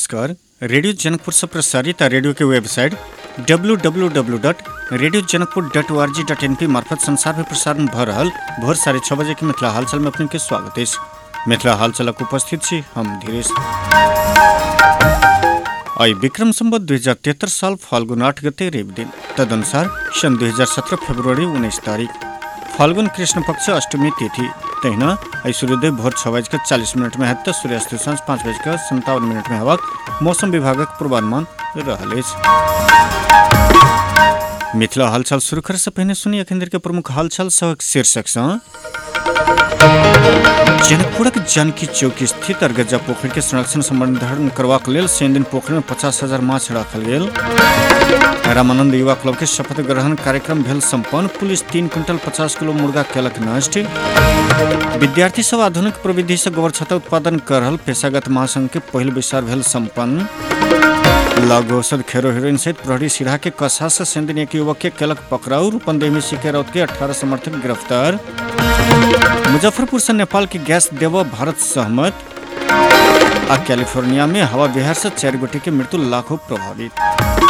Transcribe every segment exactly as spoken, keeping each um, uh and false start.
नमस्कार। रेडियो जनकपुर से प्रसारित रेडियो के website W W W dot radio Janakpur dot O R G dot N पी मार्फत संसार में प्रसारण भ रहल भोर साढ़े छः बजे के मिथिला हालचाल में अपने के स्वागत है। मिथिला हालचालक उपस्थित छी हम धीरेश। आई विक्रम संवत दुई हजार तिहत्तर साल फाल्गुन आठ गते रेव दिन, तदनुसार सन दुई हजार सत्रह फरवरी उन्नीस तारीख फाल्गुन कृष्ण पक्ष अष्टमी तिथि। तहिना आई सूर्योदय भोर छः बजकर चालीस मिनट में है, सूर्यास्त सांझ पाँच बजकर संतावन मिनट में हवाक मौसम विभागक पूर्वानुमान रहल अछि। मिथिला हालचाल शुरू करे से पहले सुनी अखन के प्रमुख हालचाल सबक शीर्षक सँ। जनकपुरक जानकी चौक स्थित अरगज्जा पोखरि के संरक्षण संवर्धन करबाक लेल शनि दिन पोखरि में पचास हजार माछ राखल गेल। रामानंद युवा क्लब के शपथ ग्रहण कार्यक्रम भेल संपन्न। पुलिस तीन क्विंटल पचास किलो मुर्गा केलक नष्ट। विद्यार्थी सब आधुनिक प्रविधि से गोबर छत्ता उत्पादन कर रहल पेशागत महासंघ के पहिल बैसार भेल संपन्न। लघु औषध खेरो हेरोइन सहित प्रहरी सिराहा के कसा से शनि दिन एक युवक के केलक पकड़ाऊ। रूपंदेही में सिके रौत के अठारह समर्थक गिरफ्तार। मुजफ्फरपुर से नेपाल के गैस देव भारत सहमत। आ कैलिफोर्निया में हवा विहार से चार गोटे के मृत्यु, लाखों प्रभावित।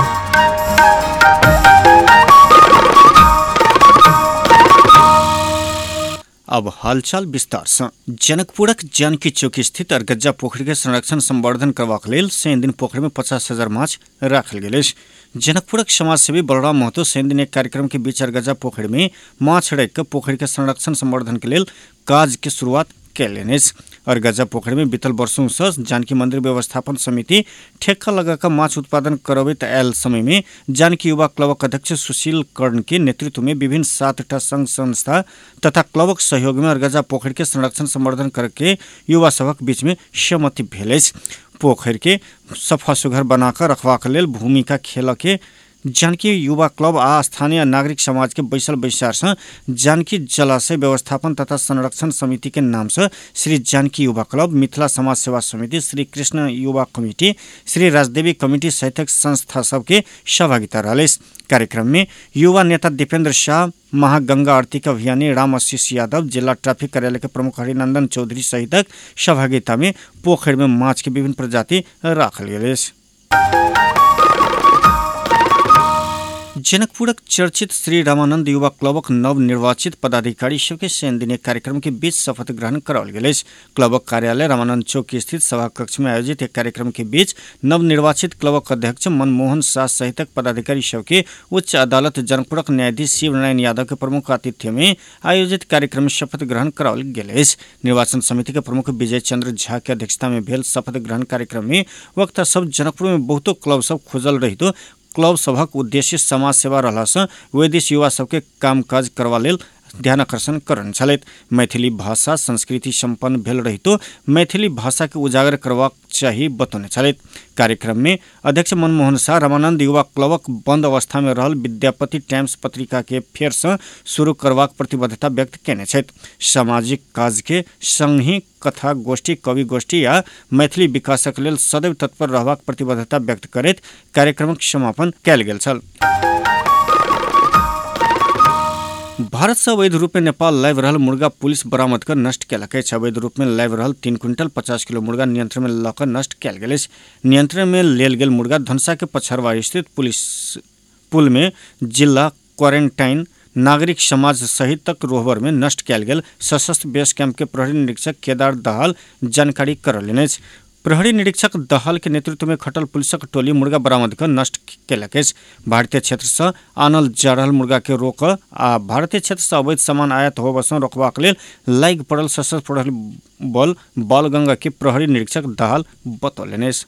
अब हालचाल विस्तार से। जनकपुरक जानकी चौक स्थित अरगज्जा पोखरि के संरक्षण संवर्धन करबाक लेल शनि दिन पोखरि में पचास हजार माछ राखल गेल अछि। जनकपुरक समाजसेवी बलराम महतो शनि दिन एक कार्यक्रम के बीच अरगज्जा पोखरि में माछ राखि के पोखरि के संरक्षण संवर्धन के लेल काज के शुरुआत कैलनि अछि। अरगज्जा पोखरि में बीतल वर्षों से जानकी मंदिर व्यवस्थापन समिति ठेका लगाकर माछ उत्पादन करबैत आयल समय में जानकी युवा क्लबक अध्यक्ष सुशील कर्ण के नेतृत्व में विभिन्न सातटा संघ संस्था तथा क्लबक सहयोग में अरगज्जा पोखरि के संरक्षण संवर्धन करके युवा सभक बीच में सहमति भेल अछि। पोखरि के सफा सुघर बनाकर रखबाक लेल भूमिका खेल के जानकी युवा क्लब आ स्थानीय नागरिक समाज के बैसल बैसार से जानकी जलाशय व्यवस्थापन तथा संरक्षण समिति के नाम से श्री जानकी युवा क्लब, मिथिला समाज सेवा समिति, श्री कृष्ण युवा कमिटी, श्री राजदेवी कमिटी सहित संस्था सबके सहभागिता रहल। कार्यक्रम में युवा नेता दीपेंद्र शाह, महागंगा आरती के अभियानी राम आशीष यादव, जिला ट्रैफिक कार्यालय के प्रमुख हरिनंदन चौधरी सहित सहभागिता में पोखरि में माछ के विभिन्न प्रजाति राखल गेल। जनकपुरक चर्चित श्री रामानंद युवा क्लबक नव निर्वाचित पदाधिकारी सबके शनि दिन कार्यक्रम के बीच शपथ ग्रहण कराओल गेल अछि। क्लबक कार्यालय रामानंद चौक स्थित सभा कक्ष में आयोजित एक कार्यक्रम के बीच नव निर्वाचित क्लबक अध्यक्ष मनमोहन शाह सहित पदाधिकारी सबके उच्च अदालत जनकपुरक न्यायाधीश शिव नारायण यादव के प्रमुख आतिथ्य में आयोजित कार्यक्रम में शपथ ग्रहण कराओल गेल अछि। निर्वाचन समिति के प्रमुख विजय चंद्र झा के अध्यक्षता में भेल शपथ ग्रहण कार्यक्रम में वक्ता सब जनकपुर में बहुतो क्लब सब खुजल रहितो क्लब सभक उद्देश्य समाज सेवा रहला से वैदिश युवा सबके कामकाज करवा लेल ध्यान आकर्षण करन छलैत। मैथिली भाषा संस्कृति संपन्न भेल रहितो मैथिली भाषा के उजागर करबाक चाही बतौने छलैत। कार्यक्रम में अध्यक्ष मनमोहन शाह रामानंद युवा क्लबक बंद अवस्था में रहल विद्यापति टाइम्स पत्रिका के फेर से शुरू करबाक प्रतिबद्धता व्यक्त केने छथि। सामाजिक काज के संग ही कथा गोष्ठी, कवि गोष्ठी या मैथिली विकासक लेल सदैव तत्पर रहबाक प्रतिबद्धता व्यक्त करैत कार्यक्रमक समापन कयल गेल छल। भारत से अवैध रूप में नेपाल लाइव रहल मुर्गा पुलिस बरामद कर नष्ट कयलक अछि। अवैध रूप में लाइव रहल तीन क्विंटल पचास किलो मुर्गा नियंत्रण में लऽ कऽ नष्ट कयल गेल अछि। नियंत्रण में लेल गेल मुर्गा धनसा के पछरवा स्थित पुलिस पुल में जिला क्वारंटाइन नागरिक समाज सहित तक रोहबर में नष्ट कयल गेल सशस्त्र बेस कैंप के प्रहरी निरीक्षक केदार दहाल जानकारी करौलनि अछि। प्रहरी निरीक्षक दहाल के नेतृत्व में खटल पुलिसक टोली मुर्गा बरामद कर नष्ट केलक अछि। भारतीय क्षेत्र से आनल जा रहल मुर्गा के रोक आ भारतीय क्षेत्र से अवैध सामान आयात होबय सँ रोकबाक लेल लागि पड़ल सशस्त्र प्रहरी बल बालगंगा के प्रहरी निरीक्षक दहाल बतौलनि अछि।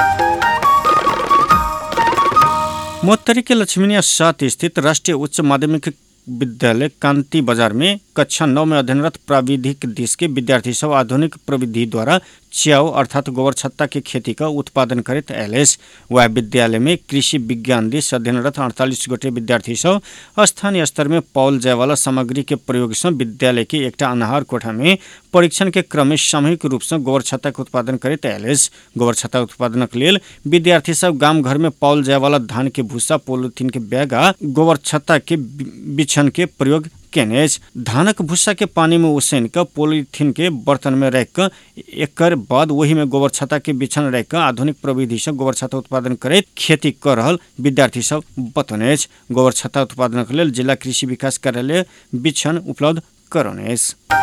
मोहत्तरी के लक्ष्मीनिया सात स्थित राष्ट्रीय उच्च माध्यमिक विद्यालय कांति बाजार में कक्षा नौ में अध्ययनरत प्राविधिक दिश के विद्यार्थी सब आधुनिक प्रविधि द्वारा च्याउ अर्थात गोबर छत्ता के खेती का उत्पादन करैत आयल अछि। वह विद्यालय में कृषि विज्ञान दिश अध्ययनरत अड़तालीस गोटे विद्यार्थी सब स्थानीय स्तर में पाओल जाय वाला सामग्री के प्रयोग से विद्यालय के एकटा अनहार कोठा में परीक्षण के क्रम में सामूहिक रूप से गोबर छत्ता के उत्पादन करैत आयल अछि। गोबर छत्ता उत्पादनक लेल विद्यार्थी सब गाम घर में पाओल जाय वाला धान के भूसा, पॉलिथीन के बैग आ गोबर छत्ता के बिछन के प्रयोग केने। धानक भूसा के पानी में उसन कर पॉलीथीन के बर्तन में रख कर एक बाद वही में गोबर छत्ता के बिछन रख कर आधुनिक प्रविधि से गोबर छत्ता उत्पादन करे खेती कर रहल विद्यार्थी सब बतने। गोबर छत्ता उत्पादन के लेल जिला कृषि विकास कार्यालय बिछन उपलब्ध करने।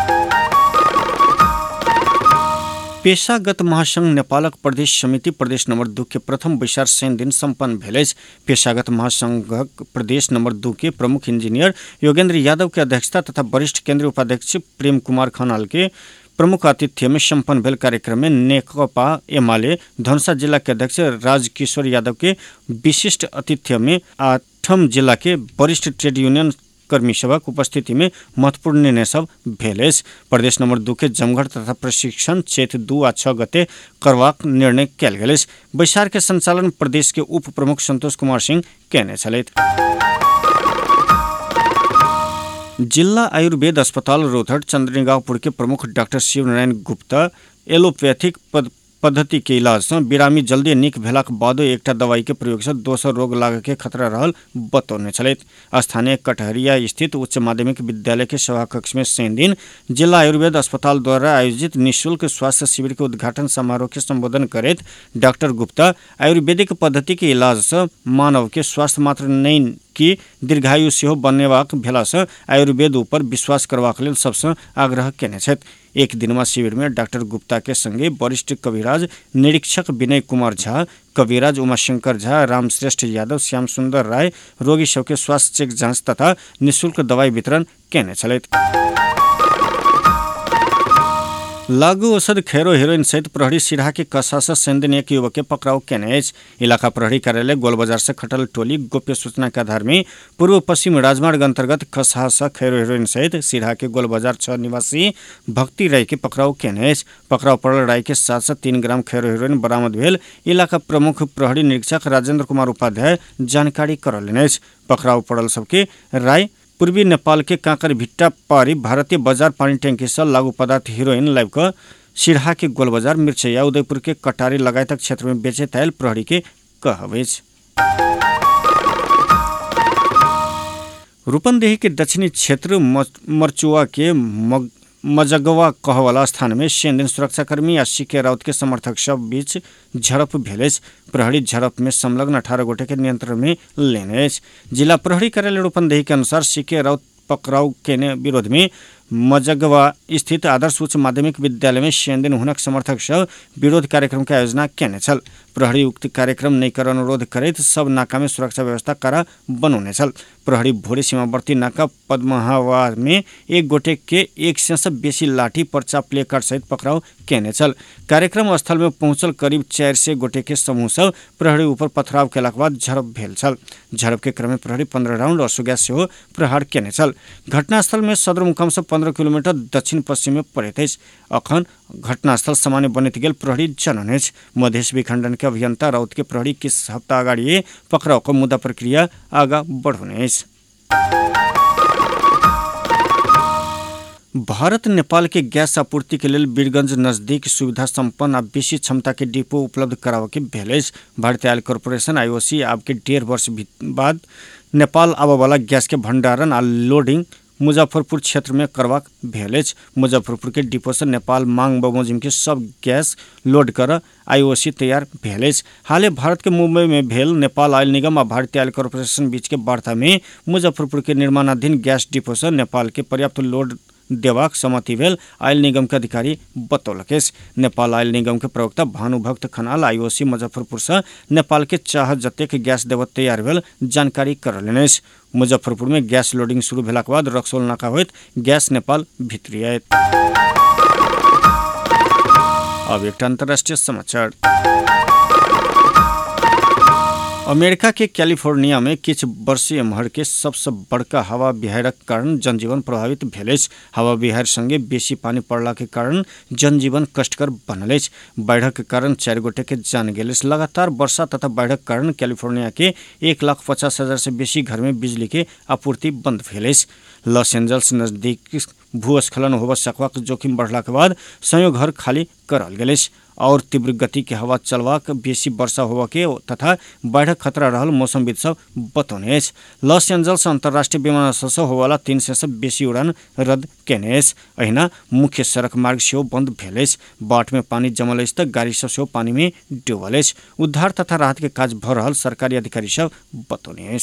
पेशागत महासंघ नेपालक प्रदेश समिति प्रदेश नंबर दू के प्रथम बैसार शनि दिन सम्पन्न भेल। पेशागत महासंघक प्रदेश नंबर दू के प्रमुख इंजीनियर योगेंद्र यादव के अध्यक्षता तथा वरिष्ठ केंद्रीय उपाध्यक्ष प्रेम कुमार खनाल के प्रमुख आतिथ्य में सम्पन्न भेल कार्यक्रम में नेकपा एमाले धनुषा जिला के अध्यक्ष राजकिशोर यादव के विशिष्ट आतिथ्य में आठम जिला के वरिष्ठ ट्रेड यूनियन कर्मी सभक उपस्थिति में महत्वपूर्ण निर्णय सब भेल। प्रदेश नंबर दू के जमघट तथा प्रशिक्षण चैत दू आ छह गते करबाक निर्णय कयल गेल। बैसार के संचालन प्रदेश के उप प्रमुख संतोष कुमार सिंह केने छलैथ। जिला आयुर्वेद अस्पताल रोहतट चंद्रगांवपुर के प्रमुख डॉक्टर शिव नारायण गुप्ता एलोपैथिक पद पद्धति के इलाज से बिरामी जल्दी निक भेलाक बादो एकटा दवाई के प्रयोग से दोसर रोग लागे के खतरा रहल बतौने छलैथ। स्थानीय कटहरिया स्थित उच्च माध्यमिक विद्यालय के सभा कक्ष में शनि दिन जिला आयुर्वेद अस्पताल द्वारा आयोजित निःशुल्क स्वास्थ्य शिविर के उद्घाटन समारोह के संबोधन करैत डॉक्टर गुप्ता आयुर्वेदिक पद्धति के इलाज से मानव के स्वास्थ्य मात्र नहीं कि दीर्घायु सेहो बनेबाक भेला से आयुर्वेद ऊपर विश्वास करबाक लेल सबसे आग्रह केने छथि। एक दिनमा शिविर में डॉक्टर गुप्ता के संगे वरिष्ठ कविराज निरीक्षक विनय कुमार झा, कविराज उमाशंकर झा, रामश्रेष्ठ यादव, श्याम सुंदर राय रोगी सबके स्वास्थ्य चेक जांच तथा निःशुल्क दवाई वितरण केने छलैथ। लागू औषध खैरो हेरोइन सहित प्रहरी सिराहा के कसा से शनि दिन एक युवक के पकड़ाव केने। इलाका प्रहरी कार्यालय गोलबाजार से खटल टोली गोप्य सूचना के आधार में पूर्व पश्चिम राजमार्ग अंतर्गत कसा से खैरो हेरोइन सहित सिराहा के गोलबाजार छह निवासी भक्ति राय के पकड़ाव केने। पकड़ाव पड़ल राय के साथ साथ तीन ग्राम खैरो हेरोइन बरामद भेल इलाका प्रमुख प्रहरी निरीक्षक राजेंद्र कुमार उपाध्याय जानकारी करलेन। पकड़ाव पड़ल सबके राय पूर्वी नेपाल के कांकर भिट्टा पारी भारतीय बाजार पानी टैंकी से लागू पदार्थ हीरोइन लाइव का सिरहा के गोलबाजार मिर्चैया उदयपुर के कटारी लगायत क्षेत्र में बेचे तैल प्रहरी के कहवेज। रूपन्देही के दक्षिणी क्षेत्र मरचुआ के मग मजगवा कहवाला स्थान में शनि दिन सुरक्षाकर्मी आ सीके राउत के समर्थक सब बीच झड़प भेल। प्रहरी झड़प में संलग्न अठारह गोटे के नियंत्रण में लेने। जिला प्रहरी कार्यालय रूपन्देही के अनुसार सीके राउत पकड़ाव के विरोध में मजगवा स्थित आदर्श उच्च माध्यमिक विद्यालय में शनि दिन हुनक समर्थक सब विरोध कार्यक्रम के आयोजना केने छल। प्रहरी उक्त कार्यक्रम नहीं कर अनुरोध करैत सब नाका में सुरक्षा व्यवस्था करा बनौने छल। प्रहरी भोरे सीमावर्ती नाका पद्महावा में एक गोटे के एक सौ से बेसी लाठी पर्चा प्ले कार्ड सहित पकड़ाव केने छल। कार्यक्रम स्थल में पहुंचल करीब चार सौ गोटे के समूह सब प्रहरी ऊपर पथराव केलाक बाद झड़प भेल छल। झड़प के क्रम में प्रहरी पंद्रह राउंड और सुग्या सेहो प्रहार केने छल। घटनास्थल में सदरमुकाम से पंद्रह किलोमीटर दक्षिण पश्चिम में पड़ैत अछि। अखन घटनास्थल सामान्य बनैत गेल प्रहरी जनन अछि। मधेश विखंडन के अभियंता राउत के प्रहरी किस हफ्ता अगाडि पकड़ाव को मुद्दा प्रक्रिया आगा बढ़ौने अछि। भारत नेपाल के गैस आपूर्ति के लेल वीरगंज नजदीक सुविधा संपन्न आ बेसी क्षमता के डिपो उपलब्ध करावे के भेल अछि। भारतीय ऑयल कॉर्पोरेशन आईओसी आब के डेढ़ वर्ष बाद नेपाल आबय वाला गैस के भंडारण आ लोडिंग मुजफ्फरपुर क्षेत्र में करबाक भेल अछि। मुजफ्फरपुर के डिपो से नेपाल मांग बमोजिम के सब गैस लोड कर आईओसी तैयार भेल अछि। हाले भारत के मुंबई में भेल नेपाल ऑयल निगम आ भारतीय ऑयल कॉर्पोरेशन बीच के वार्ता में मुजफ्फरपुर के निर्माणाधीन गैस डिपो से नेपाल के पर्याप्त लोड देवाक सहमति भेल ऑयल निगम के अधिकारी बतौलक। नेपाल ऑयल निगम के प्रवक्ता भानुभक्त खनाल आईओसी मुजफ्फरपुर से नेपाल के चाह जतेक गैस देव तैयार भेल जानकारी करलेन। मुजफ्फरपुर में गैस लोडिंग शुरू भेलाक बाद रक्सौल नाका होइत गैस नेपाल भितरी आयत। अब एक अंतर्राष्ट्रीय समाचार। अमेरिका के कैलिफोर्निया में किछ वर्षीय एम्हर के सबसे बड़का हवा बिहारक कारण जनजीवन प्रभावित भेल अछि। हवा बिहार संगे बेसी पानी पड़ला के कारण जनजीवन कष्टकर बनल अछि। बाढ़क कारण चार गोटे के जान गेल अछि। लगातार वर्षा तथा बाढ़क कारण कैलिफोर्निया के एक लाख पचास हजार से बेसी घर में बिजली के आपूर्ति बंद भेल अछि। लॉस एंजल्स नजदीक भूस्खलन होबऽ सकबाक जोखिम बढ़ला के बाद संयोग घर खाली करल गेल अछि। और तीव्र गति के हवा चलवाक, बेसी वर्षा होवा के तथा बाढ़क खतरा रहल मौसमविद सब बतौने। लॉस एंजल्स अंतर्राष्ट्रीय विमानस्थल से होवाला तीन सौ से बेसी उड़ान रद्द केने। अहिना मुख्य सड़क मार्ग सेहो बंद भेल। बाट में पानी जमल तक गाड़ी सब सेहो पानी में डूबल। उद्धार तथा राहत के काज भ रहल सरकारी अधिकारी सब बतौने।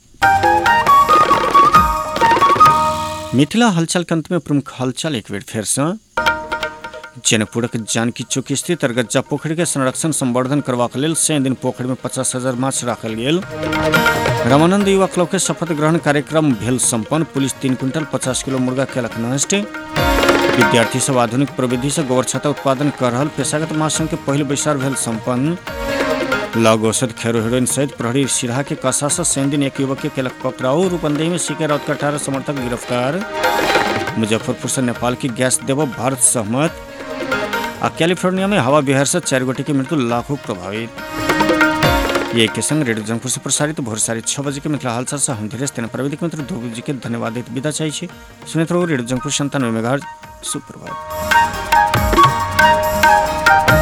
मिथिला हलचल के अंत में प्रमुख हलचल एक बेर फेर से। जनकपुरक जानकी चौक स्थित अरगज्जा पोखरि के संरक्षण संवर्धन करबाक लेल सै दिन पोखरि में पचास हजार माछ राखल गेल। रामानंद युवा क्लब के शपथ ग्रहण कार्यक्रम भेल संपन्न। पुलिस तीन क्विंटल पचास किलो मुर्गा केलक नष्ट। विद्यार्थी सब आधुनिक प्रविधि से गोबर छत्ता उत्पादन कर रहल पेशागत महासंघ के पहिल बैसार भेल संपन्न। लग औषध खेरो हेरोइन सहित प्रहरी सिराहा के कसा से सै दिन एक युवक के केलक पकड़ाऊ। रूपंदेही में सीके राउत के अठारह समर्थक गिरफ्तार। मुजफ्फरपुर से नेपाल की गैस देव भारत सहमत। आ कैलिफोर्निया में हवा बिहार से चार गोटे की मृत्यु, लाखों प्रभावित। ये के संग रेडियो जनकपुर से प्रसारित भोर साढ़े छह बजे के मिथिला हालचाल से हम धीरे तेना प्राविधिक मित्र ध्रुव जी के धन्यवाद देते विदा चाहिए। सुनित रहो रेडियो जनकपुर संतानवे मेगाहर्ट्ज। सुप्रभात।